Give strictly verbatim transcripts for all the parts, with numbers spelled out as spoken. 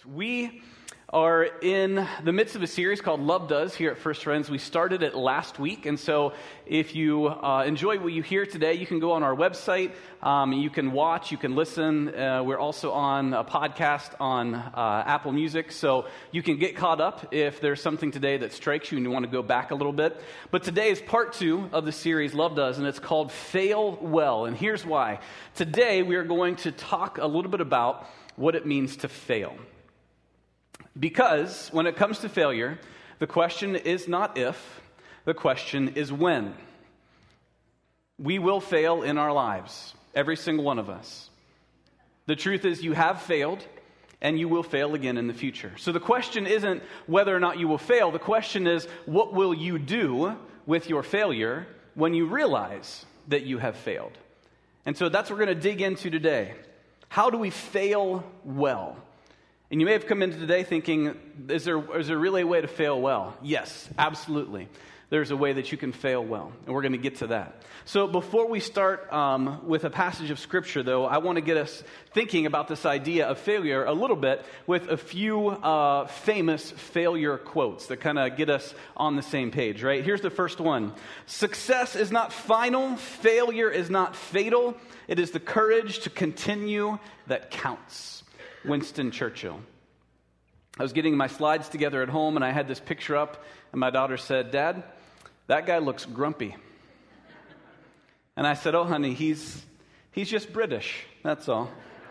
We are in the midst of a series called Love Does here at First Friends. We started it last week, and so if you uh, enjoy what you hear today, you can go on our website, um, you can watch, you can listen. Uh, we're also on a podcast on uh, Apple Music, so you can get caught up if there's something today that strikes you and you want to go back a little bit. But today is part two of the series Love Does, and it's called Fail Well, and here's why. Today we are going to talk a little bit about what it means to fail. Because when it comes to failure, the question is not if, the question is when. We will fail in our lives, every single one of us. The truth is you have failed, and you will fail again in the future. So the question isn't whether or not you will fail. The question is, what will you do with your failure when you realize that you have failed? And so that's what we're going to dig into today. How do we fail well? And you may have come into today thinking, is there, is there really a way to fail well? Yes, absolutely. There's a way that you can fail well, and we're going to get to that. So before we start um, with a passage of Scripture, though, I want to get us thinking about this idea of failure a little bit with a few uh, famous failure quotes that kind of get us on the same page, right? Here's the first one. Success is not final. Failure is not fatal. It is the courage to continue that counts. Winston Churchill. I was getting my slides together at home, and I had this picture up, and my daughter said, "Dad, that guy looks grumpy." And I said, "Oh, honey, he's he's just British, that's all."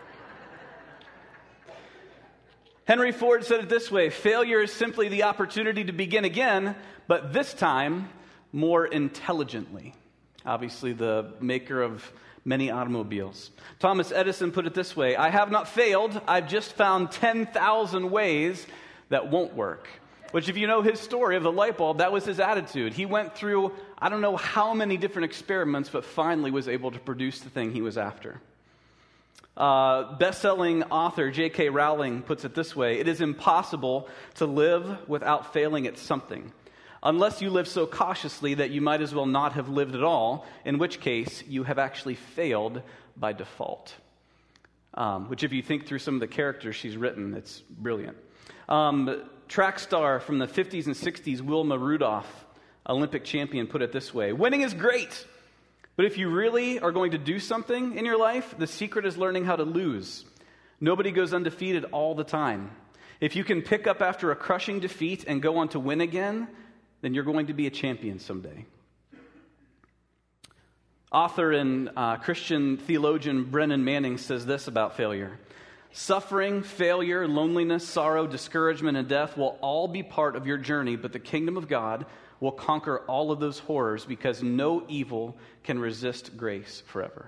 Henry Ford said it this way: failure is simply the opportunity to begin again, but this time more intelligently. Obviously, the maker of many automobiles. Thomas Edison put it this way: I have not failed, I've just found ten thousand ways that won't work. Which, if you know his story of the light bulb, that was his attitude. He went through, I don't know how many different experiments, but finally was able to produce the thing he was after. Uh, best-selling author J K Rowling puts it this way: it is impossible to live without failing at something, unless you live so cautiously that you might as well not have lived at all, in which case you have actually failed by default. Um, which, if you think through some of the characters she's written, it's brilliant. Um, track star from the fifties and sixties, Wilma Rudolph, Olympic champion, put it this way: winning is great, but if you really are going to do something in your life, the secret is learning how to lose. Nobody goes undefeated all the time. If you can pick up after a crushing defeat and go on to win again, then you're going to be a champion someday. Author and uh, Christian theologian Brennan Manning says this about failure: suffering, failure, loneliness, sorrow, discouragement, and death will all be part of your journey, but the kingdom of God will conquer all of those horrors because no evil can resist grace forever.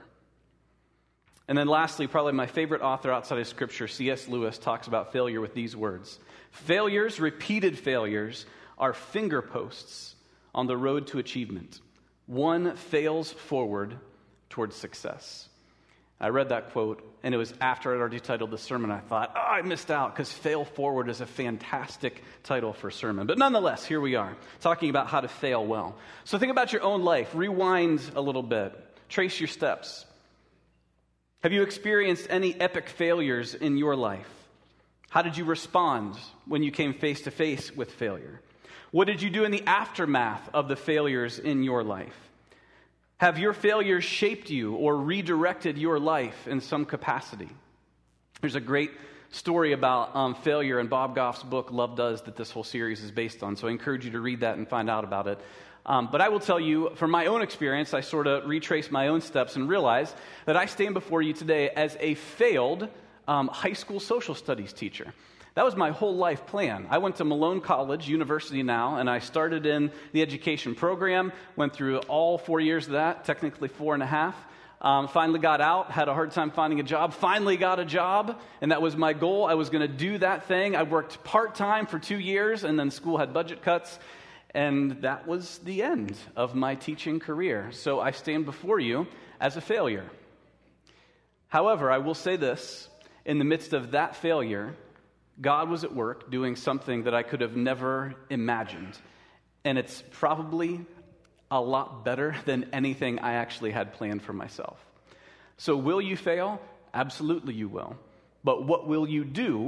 And then lastly, probably my favorite author outside of Scripture, C S Lewis, talks about failure with these words: failures, repeated failures, are finger posts on the road to achievement. One fails forward towards success. I read that quote, and it was after I'd already titled the sermon. I thought, oh, I missed out, because Fail Forward is a fantastic title for a sermon. But nonetheless, here we are, talking about how to fail well. So think about your own life. Rewind a little bit. Trace your steps. Have you experienced any epic failures in your life? How did you respond when you came face to face with failure? What did you do in the aftermath of the failures in your life? Have your failures shaped you or redirected your life in some capacity? There's a great story about um, failure in Bob Goff's book, Love Does, that this whole series is based on. So I encourage you to read that and find out about it. Um, but I will tell you, from my own experience, I sort of retrace my own steps and realize that I stand before you today as a failed um, high school social studies teacher. That was my whole life plan. I went to Malone College, university now, and I started in the education program, went through all four years of that, technically four and a half. Um, finally got out, had a hard time finding a job, finally got a job, and that was my goal. I was going to do that thing. I worked part-time for two years, and then school had budget cuts, and that was the end of my teaching career. So I stand before you as a failure. However, I will say this: in the midst of that failure, God was at work doing something that I could have never imagined. And it's probably a lot better than anything I actually had planned for myself. So will you fail? Absolutely you will. But what will you do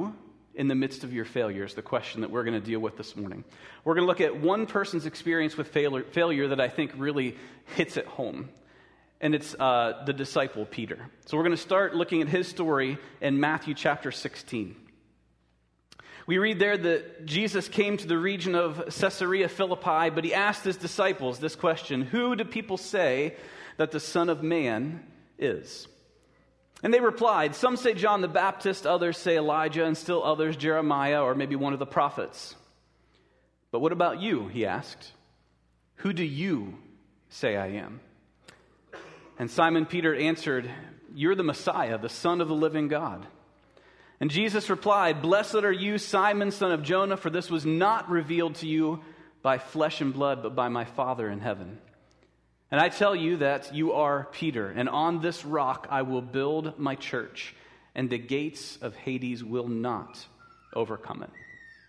in the midst of your failure is the question that we're going to deal with this morning. We're going to look at one person's experience with failure, failure that I think really hits it home. And it's uh, the disciple Peter. So we're going to start looking at his story in Matthew chapter sixteen. We read there that Jesus came to the region of Caesarea Philippi, but he asked his disciples this question: who do people say that the Son of Man is? And they replied, some say John the Baptist, others say Elijah, and still others Jeremiah, or maybe one of the prophets. But what about you, he asked. Who do you say I am? And Simon Peter answered, you're the Messiah, the Son of the living God. And Jesus replied, blessed are you, Simon, son of Jonah, for this was not revealed to you by flesh and blood, but by my Father in heaven. And I tell you that you are Peter, and on this rock I will build my church, and the gates of Hades will not overcome it.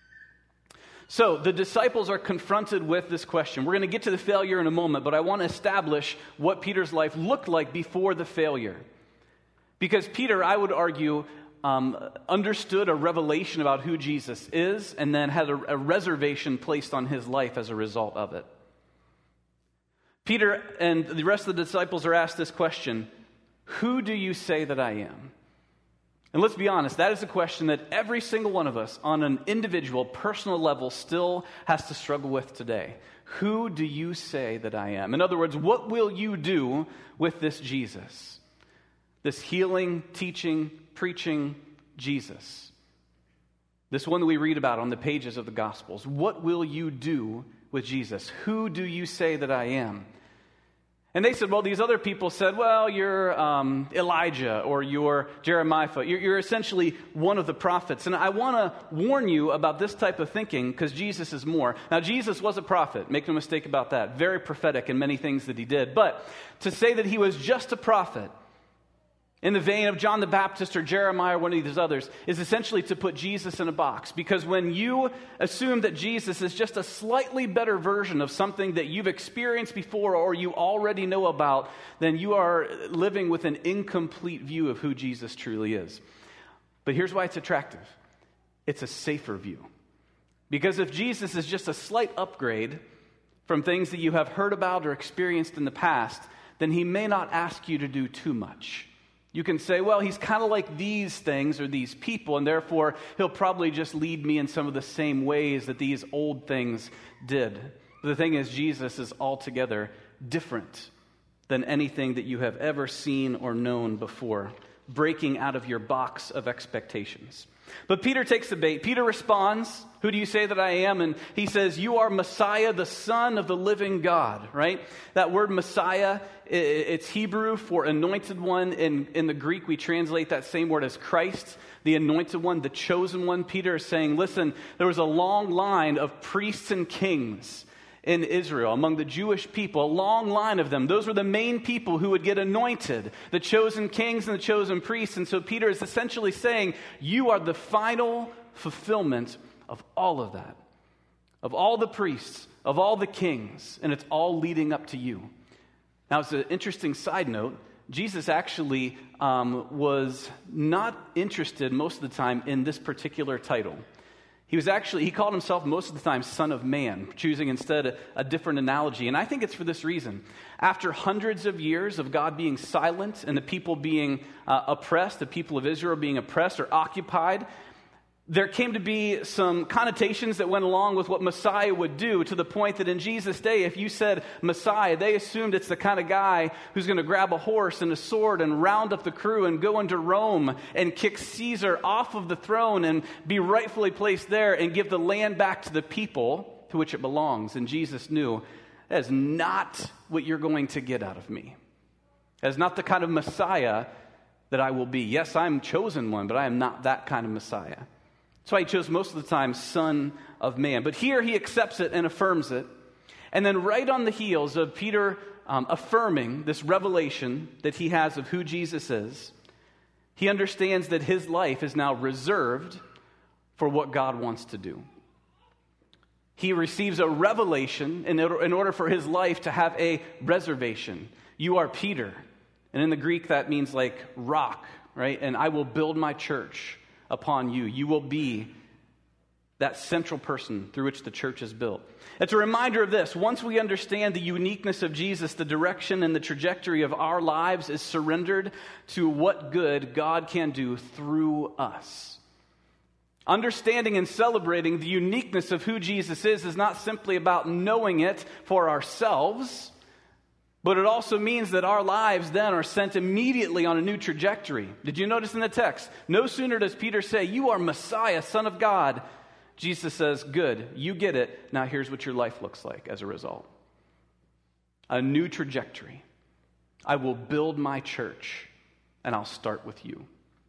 So the disciples are confronted with this question. We're going to get to the failure in a moment, but I want to establish what Peter's life looked like before the failure. Because Peter, I would argue, um, understood a revelation about who Jesus is, and then had a, a reservation placed on his life as a result of it. Peter and the rest of the disciples are asked this question: who do you say that I am? And let's be honest, that is a question that every single one of us on an individual, personal level still has to struggle with today. Who do you say that I am? In other words, what will you do with this Jesus? This healing, teaching, preaching Jesus. This one that we read about on the pages of the Gospels. What will you do with Jesus? Who do you say that I am? And they said, well, these other people said, well, you're um, Elijah or you're Jeremiah. You're, you're essentially one of the prophets. And I want to warn you about this type of thinking because Jesus is more. Now, Jesus was a prophet. Make no mistake about that. Very prophetic in many things that he did. But to say that he was just a prophet in the vein of John the Baptist or Jeremiah or one of these others is essentially to put Jesus in a box. Because when you assume that Jesus is just a slightly better version of something that you've experienced before or you already know about, then you are living with an incomplete view of who Jesus truly is. But here's why it's attractive. It's a safer view. Because if Jesus is just a slight upgrade from things that you have heard about or experienced in the past, then he may not ask you to do too much. You can say, well, he's kind of like these things or these people, and therefore he'll probably just lead me in some of the same ways that these old things did. But the thing is, Jesus is altogether different than anything that you have ever seen or known before, breaking out of your box of expectations. But Peter takes the bait. Peter responds, who do you say that I am? And he says, you are Messiah, the Son of the living God, right? That word Messiah, it's Hebrew for anointed one. In, in the Greek, we translate that same word as Christ, the anointed one, the chosen one. Peter is saying, listen, there was a long line of priests and kings in Israel, among the Jewish people, a long line of them. Those were the main people who would get anointed, the chosen kings and the chosen priests. And so Peter is essentially saying, you are the final fulfillment of all of that, of all the priests, of all the kings, and it's all leading up to you. Now, it's an interesting side note. Jesus actually um, was not interested most of the time in this particular title. He was actually, he called himself most of the time Son of Man, choosing instead a, a different analogy. And I think it's for this reason. After hundreds of years of God being silent and the people being uh, oppressed, the people of Israel being oppressed or occupied, there came to be some connotations that went along with what Messiah would do, to the point that in Jesus' day, if you said Messiah, they assumed it's the kind of guy who's going to grab a horse and a sword and round up the crew and go into Rome and kick Caesar off of the throne and be rightfully placed there and give the land back to the people to which it belongs. And Jesus knew, that is not what you're going to get out of me. That is not the kind of Messiah that I will be. Yes, I'm chosen one, but I am not that kind of Messiah. That's why he chose most of the time Son of Man. But here he accepts it and affirms it. And then right on the heels of Peter um, affirming this revelation that he has of who Jesus is, he understands that his life is now reserved for what God wants to do. He receives a revelation in order, in order for his life to have a reservation. You are Peter. And in the Greek that means like rock, right? And I will build my church upon you. You will be that central person through which the church is built. It's a reminder of this. Once we understand the uniqueness of Jesus, the direction and the trajectory of our lives is surrendered to what good God can do through us. Understanding and celebrating the uniqueness of who Jesus is is not simply about knowing it for ourselves, but it also means that our lives then are sent immediately on a new trajectory. Did you notice in the text? No sooner does Peter say, "You are Messiah, Son of God," Jesus says, "Good, you get it. Now here's what your life looks like as a result. A new trajectory. I will build my church, and I'll start with you."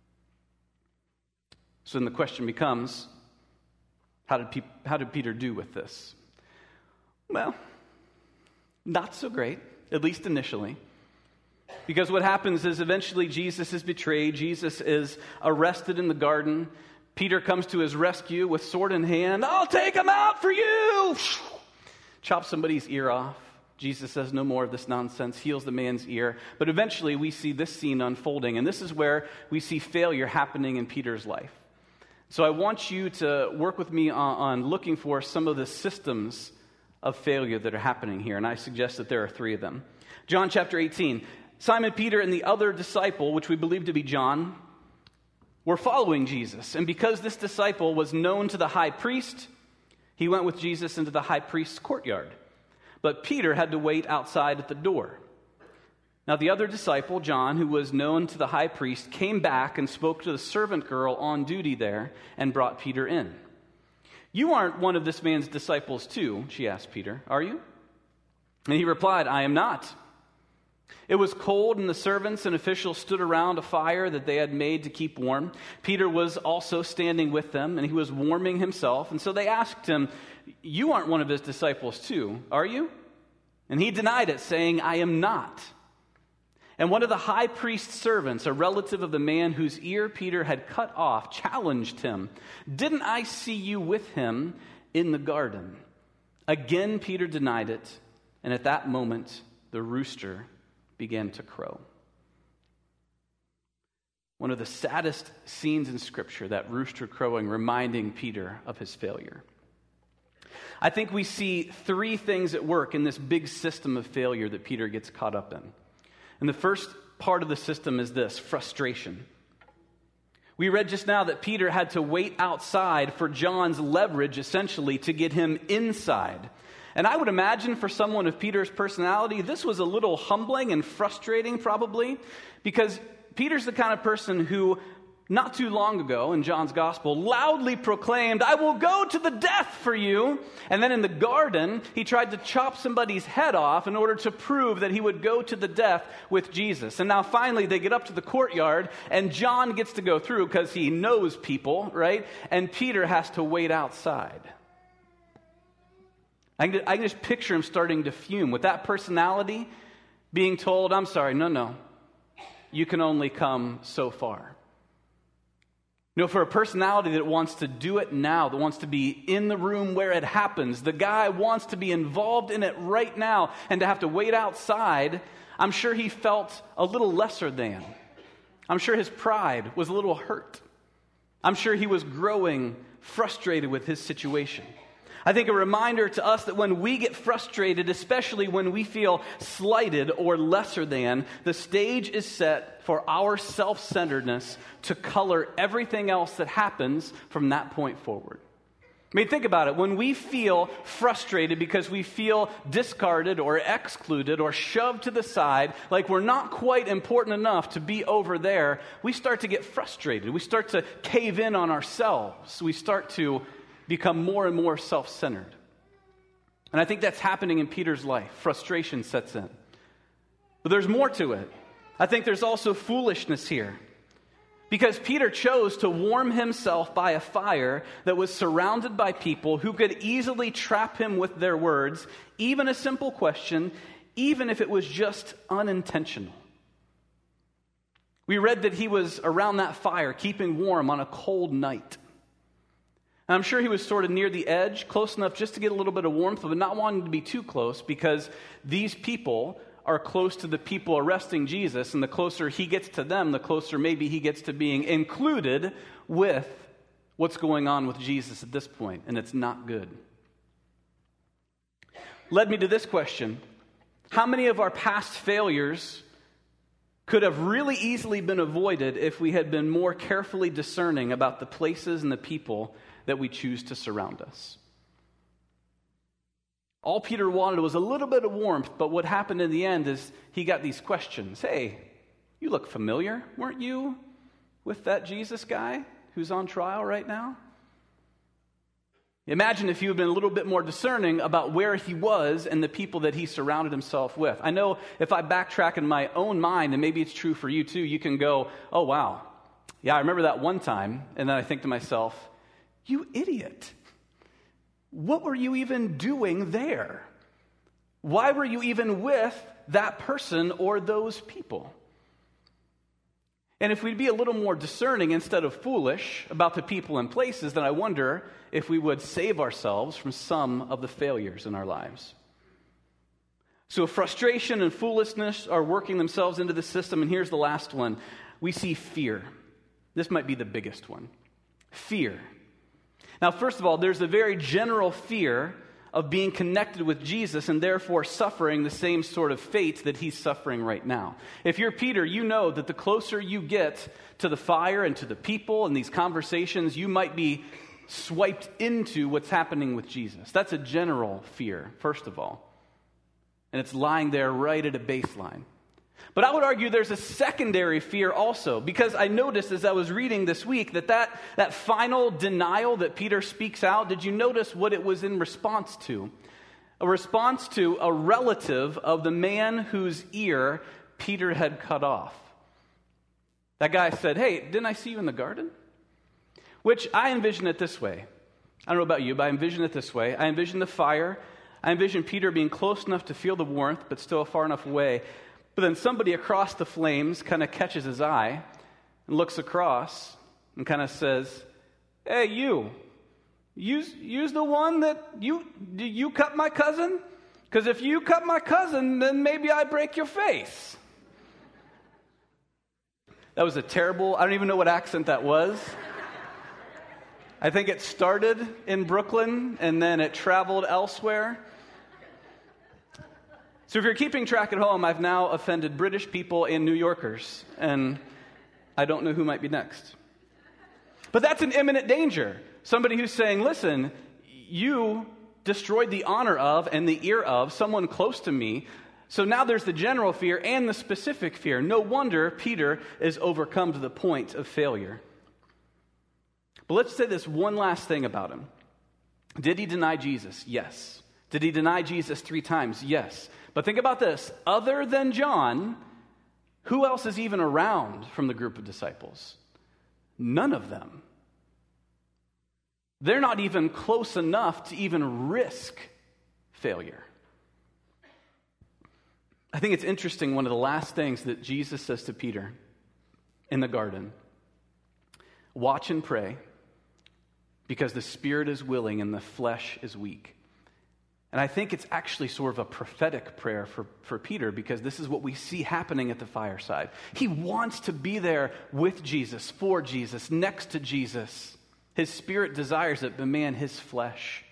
So then the question becomes, how did, Pe- how did Peter do with this? Well, not so great, at least initially. Because what happens is eventually Jesus is betrayed. Jesus is arrested in the garden. Peter comes to his rescue with sword in hand. "I'll take him out for you!" Chop somebody's ear off. Jesus says no more of this nonsense, heals the man's ear. But eventually we see this scene unfolding, and this is where we see failure happening in Peter's life. So I want you to work with me on, on looking for some of the systems of failure that are happening here, and I suggest that there are three of them. John chapter eighteen. Simon Peter and the other disciple, which we believe to be John, were following Jesus. And because this disciple was known to the high priest, he went with Jesus into the high priest's courtyard. But Peter had to wait outside at the door. Now the other disciple, John, who was known to the high priest, came back and spoke to the servant girl on duty there and brought Peter in. "You aren't one of this man's disciples too?" she asked Peter. "Are you?" And he replied, "I am not." It was cold, and the servants and officials stood around a fire that they had made to keep warm. Peter was also standing with them, and he was warming himself. And so they asked him, "You aren't one of his disciples too, are you?" And he denied it, saying, "I am not." And one of the high priest's servants, a relative of the man whose ear Peter had cut off, challenged him, "Didn't I see you with him in the garden?" Again, Peter denied it, and at that moment, the rooster began to crow. One of the saddest scenes in Scripture, that rooster crowing, reminding Peter of his failure. I think we see three things at work in this big system of failure that Peter gets caught up in. And the first part of the system is this: frustration. We read just now that Peter had to wait outside for John's leverage, essentially, to get him inside. And I would imagine for someone of Peter's personality, this was a little humbling and frustrating, probably, because Peter's the kind of person who, not too long ago in John's gospel, loudly proclaimed, "I will go to the death for you." And then in the garden, he tried to chop somebody's head off in order to prove that he would go to the death with Jesus. And now finally they get up to the courtyard, and John gets to go through because he knows people, right? And Peter has to wait outside. I can, I can just picture him starting to fume with that personality, being told, "I'm sorry, no, no, you can only come so far." You know, for a personality that wants to do it now, that wants to be in the room where it happens, the guy wants to be involved in it right now, and to have to wait outside, I'm sure he felt a little lesser than. I'm sure his pride was a little hurt. I'm sure he was growing frustrated with his situation. I think a reminder to us that when we get frustrated, especially when we feel slighted or lesser than, the stage is set for our self-centeredness to color everything else that happens from that point forward. I mean, think about it. When we feel frustrated because we feel discarded or excluded or shoved to the side, like we're not quite important enough to be over there, we start to get frustrated. We start to cave in on ourselves. We start to become more and more self-centered. And I think that's happening in Peter's life. Frustration sets in. But there's more to it. I think there's also foolishness here. Because Peter chose to warm himself by a fire that was surrounded by people who could easily trap him with their words, even a simple question, even if it was just unintentional. We read that he was around that fire, keeping warm on a cold night. And I'm sure he was sort of near the edge, close enough just to get a little bit of warmth, but not wanting to be too close, because these people are close to the people arresting Jesus, and the closer he gets to them, the closer maybe he gets to being included with what's going on with Jesus at this point, and it's not good. Led me to this question. How many of our past failures could have really easily been avoided if we had been more carefully discerning about the places and the people that we choose to surround us? All Peter wanted was a little bit of warmth, but what happened in the end is he got these questions. Hey, you look familiar. Weren't you with that Jesus guy who's on trial right now? Imagine if you had been a little bit more discerning about where he was and the people that he surrounded himself with. I know if I backtrack in my own mind, and maybe it's true for you too, you can go, oh wow, yeah, I remember that one time, and then I think to myself, you idiot. What were you even doing there? Why were you even with that person or those people? And if we'd be a little more discerning instead of foolish about the people and places, then I wonder if we would save ourselves from some of the failures in our lives. So frustration and foolishness are working themselves into the system, and here's the last one. We see fear. This might be the biggest one. Fear. Now, first of all, there's a very general fear of being connected with Jesus and therefore suffering the same sort of fate that he's suffering right now. If you're Peter, you know that the closer you get to the fire and to the people and these conversations, you might be swiped into what's happening with Jesus. That's a general fear, first of all. And it's lying there right at a baseline. But I would argue there's a secondary fear also, because I noticed as I was reading this week that that, that final denial that Peter speaks out, did you notice what it was in response to? A response to a relative of the man whose ear Peter had cut off. That guy said, hey, didn't I see you in the garden? Which I envision it this way. I don't know about you, but I envision it this way. I envision the fire. I envision Peter being close enough to feel the warmth, but still far enough away. But then somebody across the flames kind of catches his eye and looks across and kind of says, hey, you, you's, you's the one that, you, you cut my cousin? Because if you cut my cousin, then maybe I break your face. That was a terrible, I don't even know what accent that was. I think it started in Brooklyn and then it traveled elsewhere. So if you're keeping track at home, I've now offended British people and New Yorkers, and I don't know who might be next. But that's an imminent danger. Somebody who's saying, listen, you destroyed the honor of and the ear of someone close to me, so now there's the general fear and the specific fear. No wonder Peter is overcome to the point of failure. But let's say this one last thing about him. Did he deny Jesus? Yes. Did he deny Jesus three times? Yes. But think about this. Other than John, who else is even around from the group of disciples? None of them. They're not even close enough to even risk failure. I think it's interesting, one of the last things that Jesus says to Peter in the garden. Watch and pray, because the spirit is willing and the flesh is weak. And I think it's actually sort of a prophetic prayer for, for Peter, because this is what we see happening at the fireside. He wants to be there with Jesus, for Jesus, next to Jesus. His spirit desires it, but man, his flesh,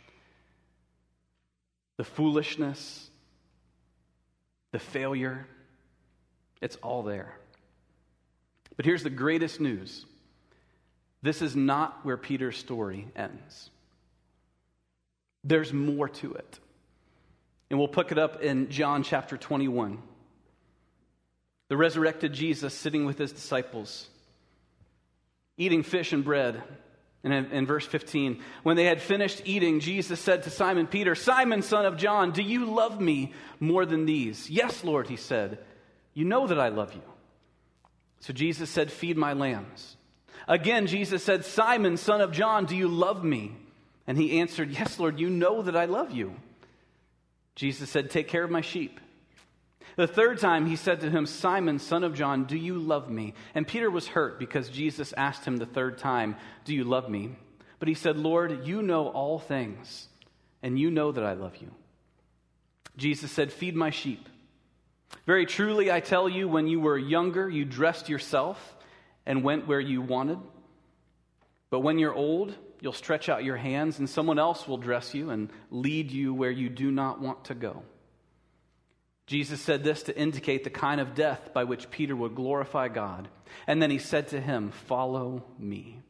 the foolishness, the failure, it's all there. But here's the greatest news. This is not where Peter's story ends. There's more to it. And we'll pick it up in John chapter twenty-one. The resurrected Jesus sitting with his disciples, eating fish and bread. And in, in verse fifteen, when they had finished eating, Jesus said to Simon Peter, Simon, son of John, do you love me more than these? Yes, Lord, he said. You know that I love you. So Jesus said, feed my lambs. Again, Jesus said, Simon, son of John, do you love me? And he answered, yes, Lord, you know that I love you. Jesus said, take care of my sheep. The third time he said to him, Simon, son of John, do you love me? And Peter was hurt because Jesus asked him the third time, do you love me? But he said, Lord, you know all things, and you know that I love you. Jesus said, feed my sheep. Very truly, I tell you, when you were younger, you dressed yourself and went where you wanted. But when you're old, you'll stretch out your hands, and someone else will dress you and lead you where you do not want to go." Jesus said this to indicate the kind of death by which Peter would glorify God. And then he said to him, "Follow me."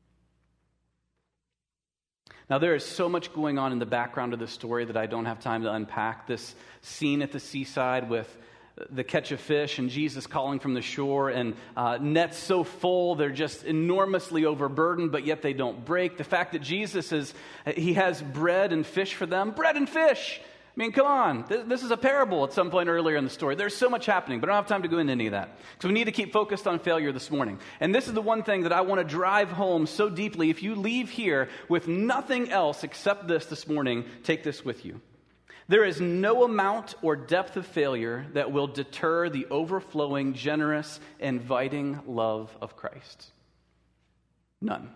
Now, there is so much going on in the background of this story that I don't have time to unpack. This scene at the seaside with the catch of fish and Jesus calling from the shore, and uh, nets so full they're just enormously overburdened, but yet they don't break. The fact that Jesus is, he has bread and fish for them. Bread and fish! I mean, come on. This, this is a parable at some point earlier in the story. There's so much happening, but I don't have time to go into any of that. So we need to keep focused on failure this morning. And this is the one thing that I want to drive home so deeply. If you leave here with nothing else except this this morning, take this with you. There is no amount or depth of failure that will deter the overflowing, generous, inviting love of Christ. None.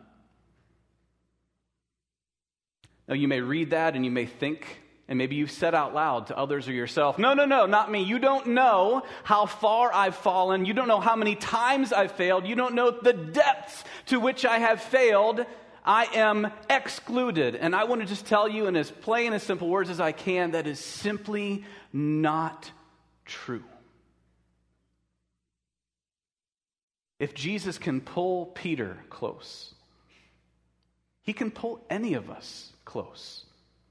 Now, you may read that and you may think, and maybe you've said out loud to others or yourself, "No, no, no, not me. You don't know how far I've fallen. You don't know how many times I've failed. You don't know the depths to which I have failed. I am excluded." And I want to just tell you in as plain and simple words as I can, that is simply not true. If Jesus can pull Peter close, he can pull any of us close.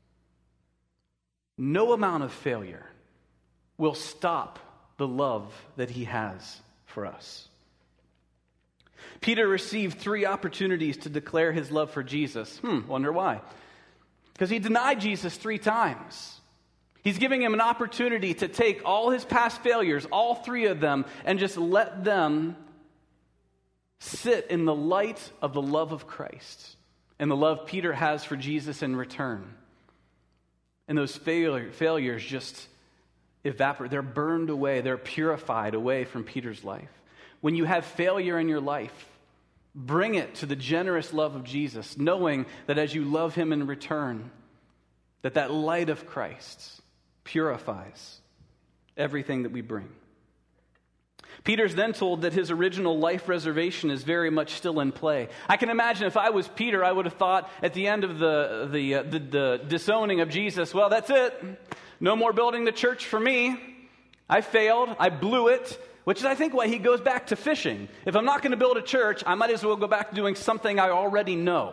No amount of failure will stop the love that he has for us. Peter received three opportunities to declare his love for Jesus. Hmm, wonder why. Because he denied Jesus three times. He's giving him an opportunity to take all his past failures, all three of them, and just let them sit in the light of the love of Christ and the love Peter has for Jesus in return. And those failure, failures just evaporate. They're burned away. They're purified away from Peter's life. When you have failure in your life, bring it to the generous love of Jesus, knowing that as you love him in return, that that light of Christ purifies everything that we bring. Peter's then told that his original life reservation is very much still in play. I can imagine if I was Peter, I would have thought at the end of the, the, uh, the, the disowning of Jesus, well, that's it. No more building the church for me. I failed. I blew it. Which is, I think, why he goes back to fishing. If I'm not going to build a church, I might as well go back to doing something I already know.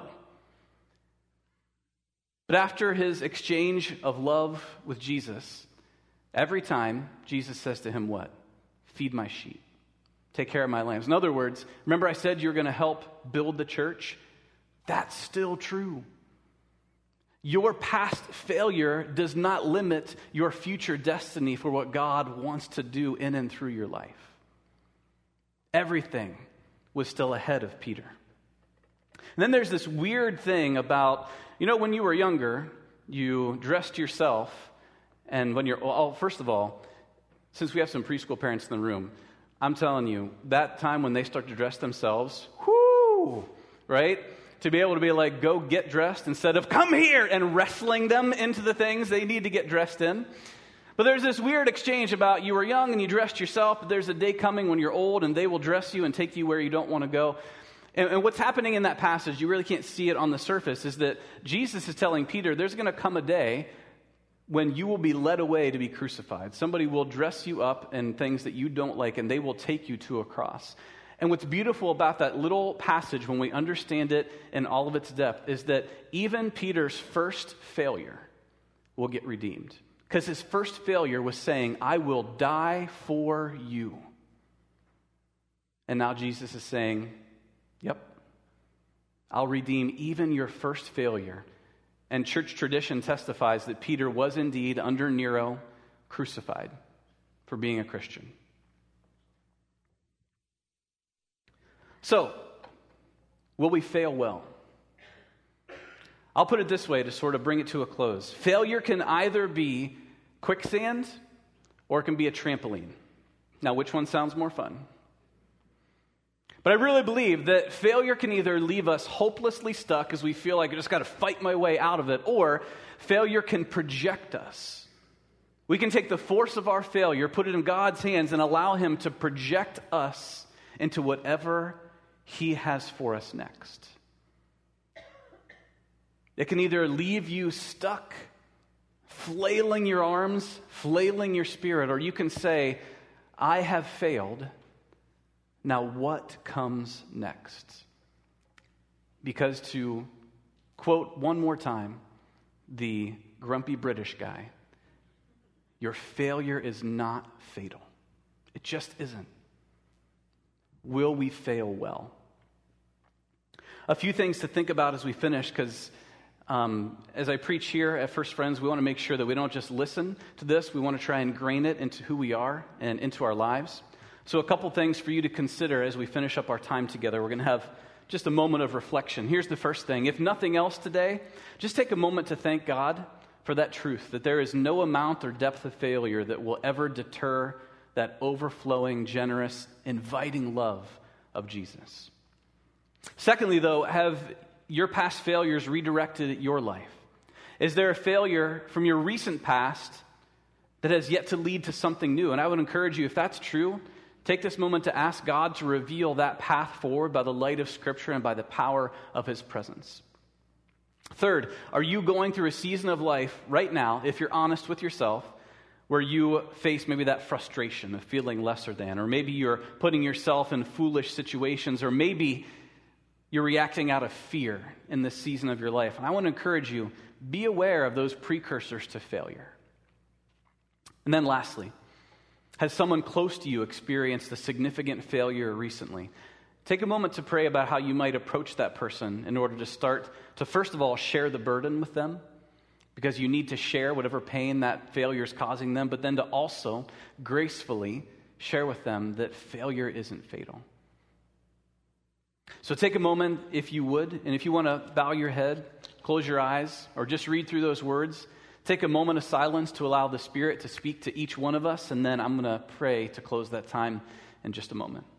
But after his exchange of love with Jesus, every time Jesus says to him what? Feed my sheep. Take care of my lambs. In other words, remember I said you're going to help build the church? That's still true. Your past failure does not limit your future destiny for what God wants to do in and through your life. Everything was still ahead of Peter. And then there's this weird thing about, you know, when you were younger, you dressed yourself, and when you're, well, first of all, since we have some preschool parents in the room, I'm telling you, that time when they start to dress themselves, whoo, right? To be able to be like, go get dressed instead of come here and wrestling them into the things they need to get dressed in. But there's this weird exchange about you were young and you dressed yourself, but there's a day coming when you're old and they will dress you and take you where you don't want to go. And, and what's happening in that passage, you really can't see it on the surface, is that Jesus is telling Peter, there's going to come a day when you will be led away to be crucified. Somebody will dress you up in things that you don't like, and they will take you to a cross. And what's beautiful about that little passage, when we understand it in all of its depth, is that even Peter's first failure will get redeemed. Because his first failure was saying, I will die for you. And now Jesus is saying, yep, I'll redeem even your first failure. And church tradition testifies that Peter was indeed, under Nero, crucified for being a Christian. So, will we fail well? I'll put it this way to sort of bring it to a close. Failure can either be quicksand or it can be a trampoline. Now, which one sounds more fun? But I really believe that failure can either leave us hopelessly stuck as we feel like I just got to fight my way out of it, or failure can project us We can take the force of our failure, put it in God's hands, and allow Him to project us into whatever He has for us next. It can either leave you stuck, flailing your arms, flailing your spirit, or you can say, I have failed. Now what comes next? Because to quote one more time the grumpy British guy, your failure is not fatal. It just isn't. Will we fail well? A few things to think about as we finish, because um, as I preach here at First Friends, we want to make sure that we don't just listen to this. We want to try and ingrain it into who we are and into our lives. So a couple things for you to consider as we finish up our time together. We're going to have just a moment of reflection. Here's the first thing. If nothing else today, just take a moment to thank God for that truth, that there is no amount or depth of failure that will ever deter that overflowing, generous, inviting love of Jesus. Secondly, though, have your past failures redirected your life? Is there a failure from your recent past that has yet to lead to something new? And I would encourage you, if that's true, take this moment to ask God to reveal that path forward by the light of Scripture and by the power of His presence. Third, are you going through a season of life right now, if you're honest with yourself, where you face maybe that frustration of feeling lesser than, or maybe you're putting yourself in foolish situations, or maybe you're reacting out of fear in this season of your life? And I want to encourage you, be aware of those precursors to failure. And then lastly, has someone close to you experienced a significant failure recently? Take a moment to pray about how you might approach that person in order to start to, first of all, share the burden with them, because you need to share whatever pain that failure is causing them, but then to also gracefully share with them that failure isn't fatal. So take a moment, if you would, and if you want to bow your head, close your eyes, or just read through those words, take a moment of silence to allow the Spirit to speak to each one of us, and then I'm going to pray to close that time in just a moment.